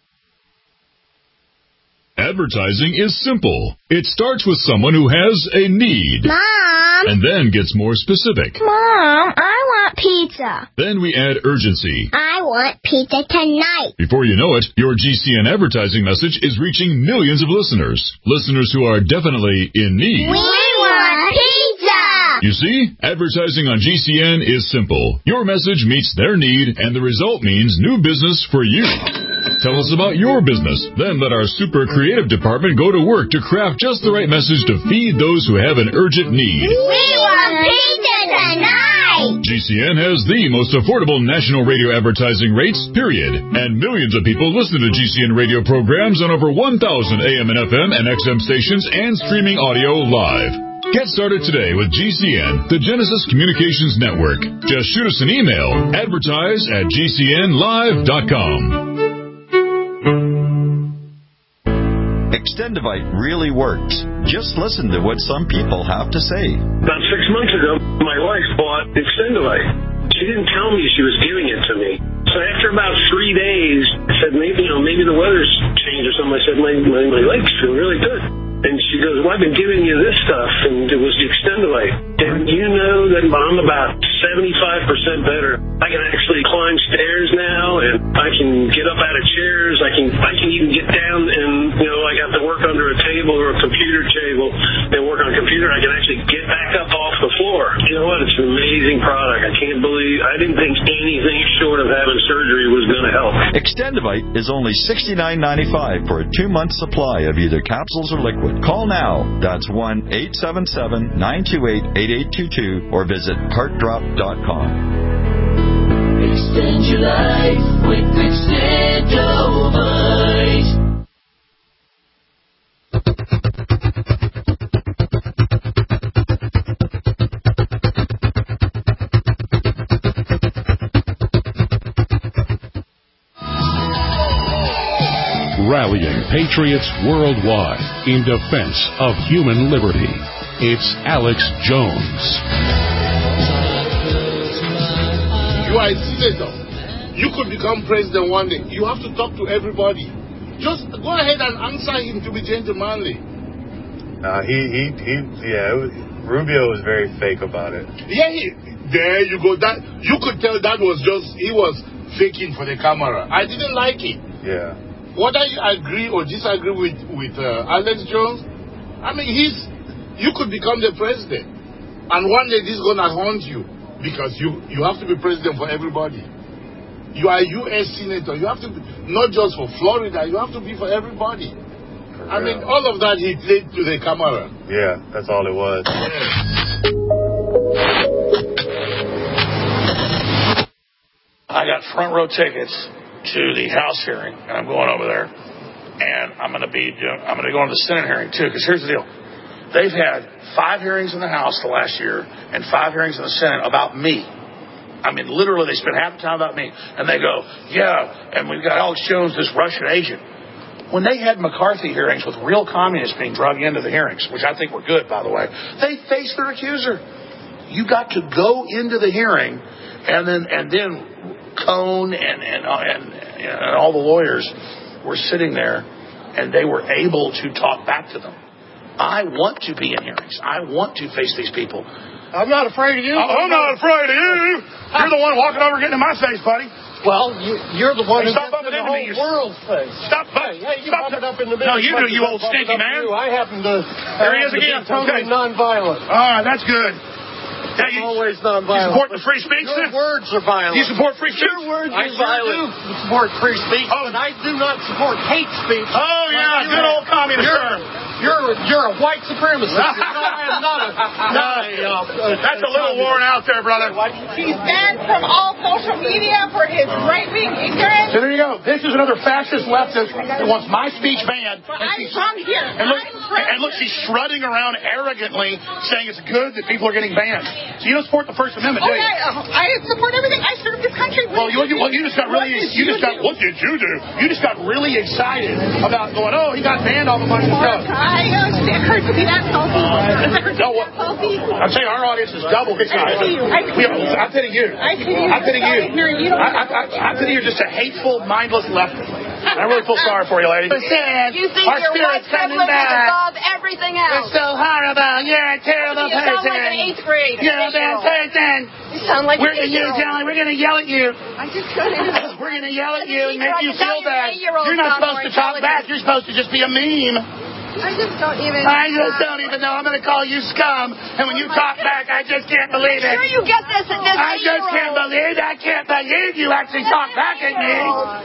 Advertising is simple. It starts with someone who has a need. Mom! And then gets more specific. Mom, I want pizza. Then we add urgency. I want pizza tonight. Before you know it, your G C N advertising message is reaching millions of listeners. Listeners who are definitely in need. We want pizza! You see, advertising on G C N is simple. Your message meets their need, and the result means new business for you. Tell us about your business. Then let our super creative department go to work to craft just the right message to feed those who have an urgent need. We want pizza tonight! G C N has the most affordable national radio advertising rates, period. And millions of people listen to G C N radio programs on over one thousand A M and F M and X M stations and streaming audio live. Get started today with G C N, the Genesis Communications Network. Just shoot us an email, advertise at g c n live dot com. Extendivite really works. Just listen to what some people have to say. About six months ago, my wife bought Extendivite. She didn't tell me she was giving it to me. So after about three days, I said, maybe, you know, maybe the weather's changed or something. I said, my, my, my legs feel really good. And she goes, well, I've been giving you this stuff, and it was the Extendivite. And you know that I'm about seventy-five percent better. I can actually climb stairs now, and I can get up out of chairs. I can I can even get down and, you know, I got to work under a table or a computer table and work on a computer. I can actually get back up off the floor. You know what? It's an amazing product. I can't believe, I didn't think anything short of having surgery was going to help. Extendivite is only sixty-nine ninety-five for a two-month supply of either capsules or liquid. Call now. That's one eight seven seven, nine two eight, eight eight two two or visit heart drop dot com. Extend your life with Extendivite. Rallying patriots worldwide in defense of human liberty. It's Alex Jones. You are a senator. You could become president one day. You have to talk to everybody. Just go ahead and answer him to be gentlemanly. Uh, he, he, he, yeah, it was, Rubio was very fake about it. Yeah, he, there you go. That you could tell that was just, he was faking for the camera. I didn't like it. Yeah. Whether you agree or disagree with, with uh, Alex Jones, I mean, he's, you could become the president. And one day this is going to haunt you because you, you have to be president for everybody. You are a U S senator. You have to be, not just for Florida, you have to be for everybody. For I mean, all of that he played to the camera. Yeah, that's all it was. I got front row tickets to the House hearing, and I'm going over there, and I'm going to be doing, I'm going to go to the Senate hearing too. Because here's the deal: they've had five hearings in the House the last year and five hearings in the Senate about me. I mean, literally, they spend half the time about me, and they go, "Yeah," and we've got Alex Jones, this Russian agent. when they had McCarthy hearings with real communists being drug into the hearings, which I think were good, by the way, they faced their accuser. You got to go into the hearing, and then and then Cohn and and, uh, and and all the lawyers were sitting there, and they were able to talk back to them. I want to be in hearings. I want to face these people. I'm not afraid of you. I'm not afraid of you. You're the one walking over getting in my face, buddy. Well, you, you're the one hey, who stop gets in the whole me. world's face. Stop. Hey, hey, you stop. bump it up in the middle. No, you do, you old stinky man. You. I happen to. There he is again. Totally Okay. nonviolent. All right, that's good. Yeah, you, always nonviolent. You support the free speech? Your words are violent. You support free speech? Your words I are violent. I do support free speech, oh. but I do not support hate speech. Oh, yeah, good old communist term. You're, you're a white supremacist. No, I am not a... Not a uh, That's a little worn out there, brother. He's banned from all social media for his right-wing ignorance. So there you go. This is another fascist leftist that wants my speech banned. But I'm from here. And look, and look, she's strutting around arrogantly saying it's good that people are getting banned. So you don't support the First Amendment, do you? Okay, uh, I support everything. I serve this country. Well, you, well, you just got really... You just got... What did you do? You just got really excited about going, oh, he got banned off a bunch of stuff. I uh, it hurts to be that salty. Does it hurt to no, be that salty? I'm saying our audience is double excited. I pity you. I pity you. I pity you. I pity you. I pity you. you don't I, I, I, I pity you just a hateful, mindless leftist. I really feel sorry for you, lady. You think our your white privilege is above everything else. It's so horrible. You're a terrible you person. You sound like an eighth grade. You're a bad person. You sound like we're an eight-year-old. Gonna, we're going to yell at you. I just couldn't. We're going to yell at you and make like you feel bad. You're not supposed to talk back. You're supposed to just be a meme. I just don't even... I just don't even know. I'm going to call you scum. And when you oh talk God. back, I just can't believe it. Sure you get this at this I just can't believe I can't believe you actually talk back at me.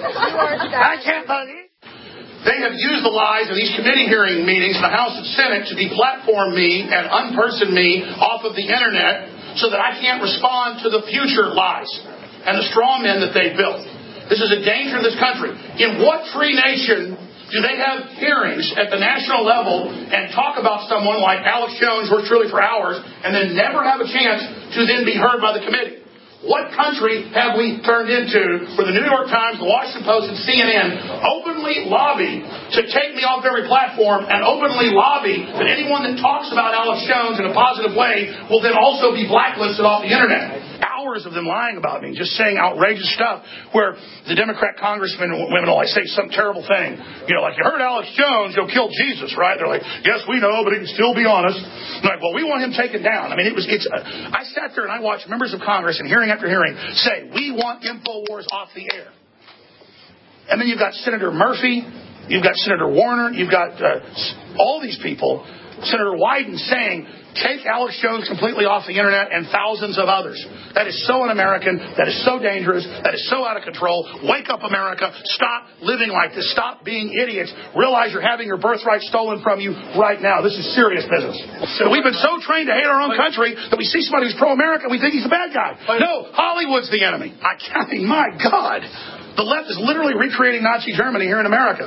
I can't believe They have used the lies in these committee hearing meetings in the House and Senate to deplatform me and unperson me off of the Internet so that I can't respond to the future lies and the straw men that they've built. This is a danger to this country. In what free nation do they have hearings at the national level and talk about someone like Alex Jones, yours truly, for hours, and then never have a chance to then be heard by the committee? What country have we turned into where the New York Times, the Washington Post, and C N N openly lobby to take me off every platform and openly lobby that anyone that talks about Alex Jones in a positive way will then also be blacklisted off the Internet? Hours of them lying about me, just saying outrageous stuff where the Democrat congressmen and women will like say some terrible thing. You know, like, you heard Alex Jones, he'll kill Jesus, right? They're like, yes, we know, but he can still be honest. They're like, well, we want him taken down. I mean, it was, it's, uh, I sat there and I watched members of Congress and hearing after hearing say, we want InfoWars off the air. And then you've got Senator Murphy, you've got Senator Warner, you've got uh, all these people, Senator Wyden saying, take Alex Jones completely off the Internet and thousands of others. That is so un-American. That is so dangerous. That is so out of control. Wake up, America. Stop living like this. Stop being idiots. Realize you're having your birthright stolen from you right now. This is serious business. So we've been so trained to hate our own country that we see somebody who's pro-America, we think he's a bad guy. No, Hollywood's the enemy. I mean, my God. The left is literally recreating Nazi Germany here in America.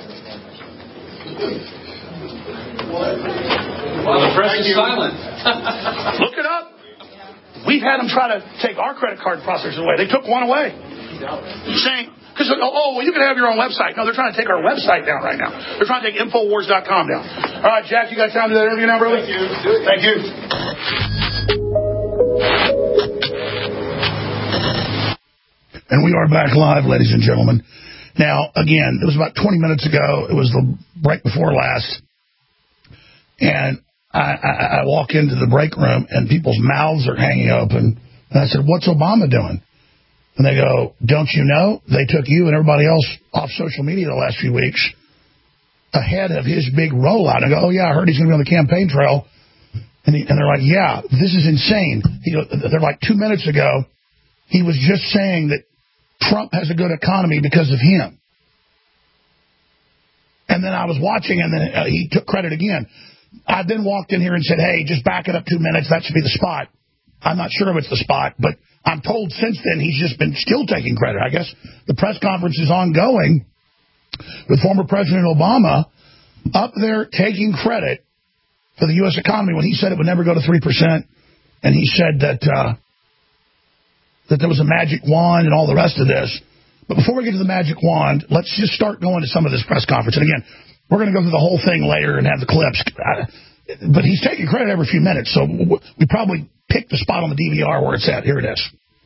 Well, the press is silent. Look it up. We've had them try to take our credit card processors away. They took one away. Saying, because, oh, well, you can have your own website. No, they're trying to take our website down right now. They're trying to take Infowars dot com down. All right, Jack, you got time to do that interview now, brother? Thank you. Thank you. And we are back live, ladies and gentlemen. Now, again, it was about twenty minutes ago. It was the break before last. And I, I, I walk into the break room, and people's mouths are hanging open. And I said, what's Obama doing? And they go, don't you know? They took you and everybody else off social media the last few weeks ahead of his big rollout. I go, oh, yeah, I heard he's going to be on the campaign trail. And, he, and they're like, yeah, this is insane. He, they're like, two minutes ago, he was just saying that Trump has a good economy because of him. And then I was watching, and then uh, he took credit again. I then walked in here and said, hey, just back it up two minutes. That should be the spot. I'm not sure if it's the spot, but I'm told since then he's just been still taking credit. I guess the press conference is ongoing with former President Obama up there taking credit for the U S economy when he said it would never go to three percent. And he said that uh, that there was a magic wand and all the rest of this. But before we get to the magic wand, let's just start going to some of this press conference. And again, We're going to go through the whole thing later and have the clips. Uh, but he's taking credit every few minutes, so we probably picked the spot on the D V R where it's at. Here it is.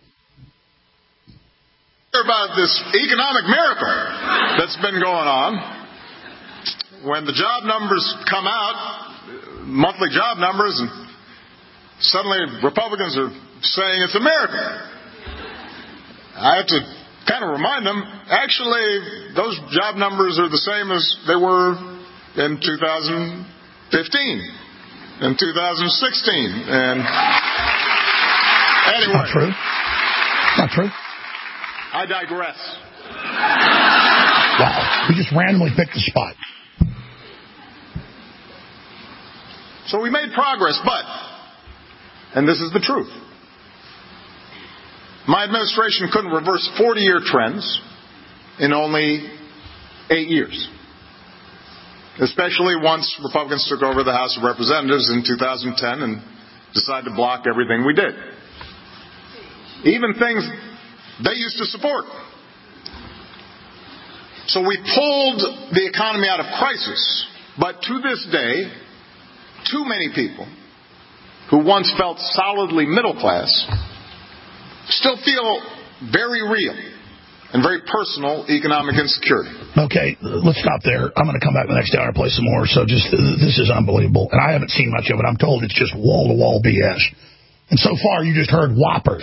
About this economic miracle that's been going on. When the job numbers come out, monthly job numbers, and suddenly Republicans are saying it's a miracle. I have to kind of remind them, actually, those job numbers are the same as they were in two thousand fifteen, in two thousand sixteen, and anyway. Not true. Not true. I digress. Wow. We just randomly picked the spot. So we made progress, but, and this is the truth, my administration couldn't reverse forty-year trends in only eight years, especially once Republicans took over the House of Representatives in two thousand ten and decided to block everything we did. Even things they used to support. So we pulled the economy out of crisis, but to this day, too many people who once felt solidly middle class still feel very real and very personal economic insecurity. Okay, let's stop there. I'm going to come back the next hour and play some more. So just, this is unbelievable. And I haven't seen much of it. I'm told it's just wall-to-wall B S. And so far, you just heard whoppers.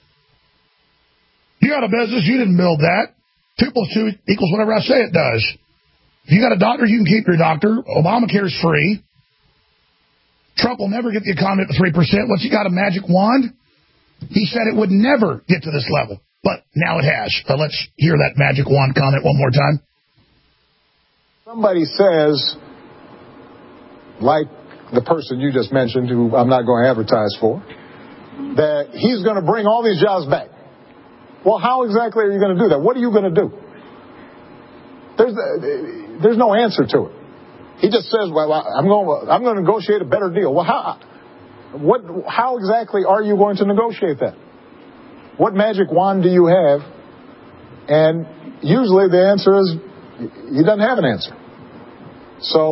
You got a business, you didn't build that. Two plus two equals whatever I say it does. If you got a doctor, you can keep your doctor. Obamacare's free. Trump will never get the economy up to three percent. What's he got, a magic wand? He said it would never get to this level, but now it has. So let's hear that magic wand comment one more time. Somebody says, like the person you just mentioned, who I'm not going to advertise for, that he's going to bring all these jobs back. Well, how exactly are you going to do that? What are you going to do? There's there's no answer to it. He just says, "Well, I'm going I'm going to negotiate a better deal." Well, how what how exactly are you going to negotiate that? What magic wand do you have? And usually the answer is he doesn't have an answer. So.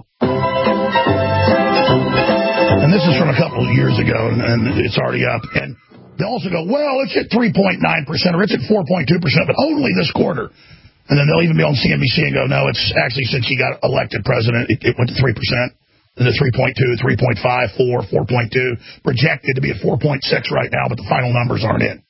And this is from a couple of years ago, and, and it's already up. And they also go, well, it's at three point nine percent or it's at four point two percent, but only this quarter. And then they'll even be on C N B C and go, no, it's actually since he got elected president, it, it went to three percent. Then to three point two, three point five, four, four point two, projected to be at four point six right now, but the final numbers aren't in.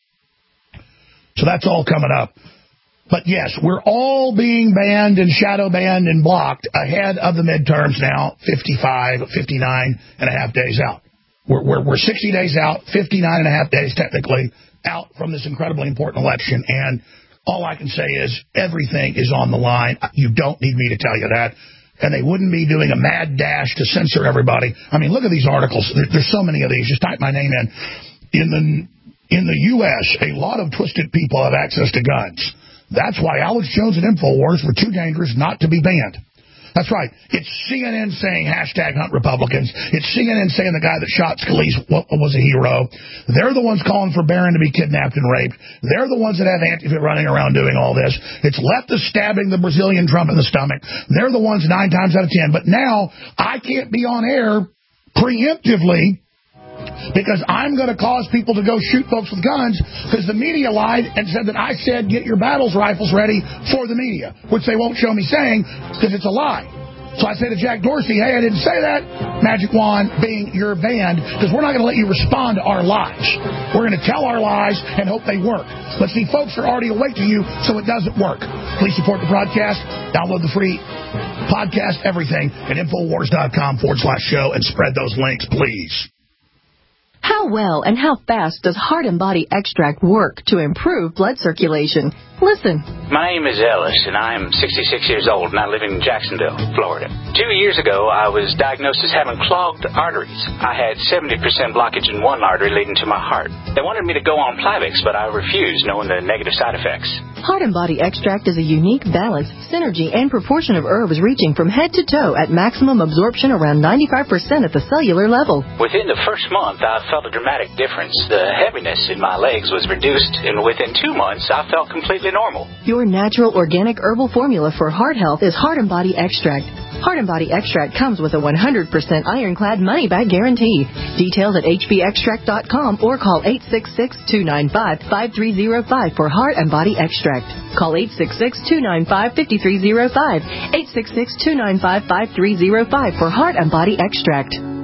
So that's all coming up. But yes, we're all being banned and shadow banned and blocked ahead of the midterms now, fifty-five, fifty-nine and a half days out. We're, we're, we're sixty days out, fifty-nine and a half days technically out from this incredibly important election. And all I can say is everything is on the line. You don't need me to tell you that. And they wouldn't be doing a mad dash to censor everybody. I mean, look at these articles. There, there's so many of these. Just type my name in. In the, in the U S, a lot of twisted people have access to guns. That's why Alex Jones and InfoWars were too dangerous not to be banned. That's right. It's C N N saying hashtag hunt Republicans. It's C N N saying the guy that shot Scalise was a hero. They're the ones calling for Barron to be kidnapped and raped. They're the ones that have Antifa running around doing all this. It's leftists stabbing the Brazilian Trump in the stomach. They're the ones nine times out of ten. But now I can't be on air preemptively because I'm going to cause people to go shoot folks with guns because the media lied and said that I said get your battles rifles ready for the media, which they won't show me saying because it's a lie. So I say to Jack Dorsey, hey, I didn't say that. Magic wand being you're banned because we're not going to let you respond to our lies. We're going to tell our lies and hope they work. But see, folks are already awake to you, so it doesn't work. Please support the broadcast. Download the free podcast, everything, at InfoWars.com forward slash show and spread those links, please. How well and how fast does Heart and Body Extract work to improve blood circulation? Listen. My name is Ellis, and I'm sixty-six years old, and I live in Jacksonville, Florida. Two years ago, I was diagnosed as having clogged arteries. I had seventy percent blockage in one artery leading to my heart. They wanted me to go on Plavix, but I refused, knowing the negative side effects. Heart and Body Extract is a unique balance, synergy, and proportion of herbs reaching from head to toe at maximum absorption around ninety-five percent at the cellular level. Within the first month, I felt a dramatic difference. The heaviness in my legs was reduced, and within two months, I felt completely normal. Your natural organic herbal formula for heart health is Heart and Body Extract. Heart and Body Extract comes with a one hundred percent ironclad money-back guarantee. Details at h b extract dot com or call eight six six, two nine five, five three zero five for Heart and Body Extract. Call eight six six, two nine five, five three zero five, eight six six, two nine five, five three zero five for Heart and Body Extract.